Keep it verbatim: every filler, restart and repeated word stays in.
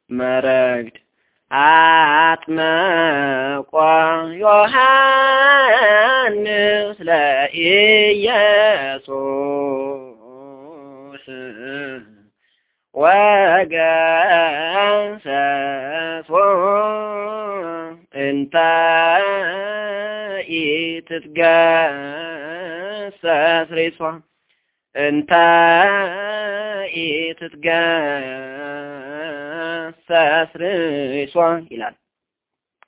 መረግድ አጥመቆ ዮሐንስ ለኢየሱስ ወገሰሶ እንተ ኢትትገሰስ ሬሷ እንተ ኢትትገሰስ ሬሷ ይላል።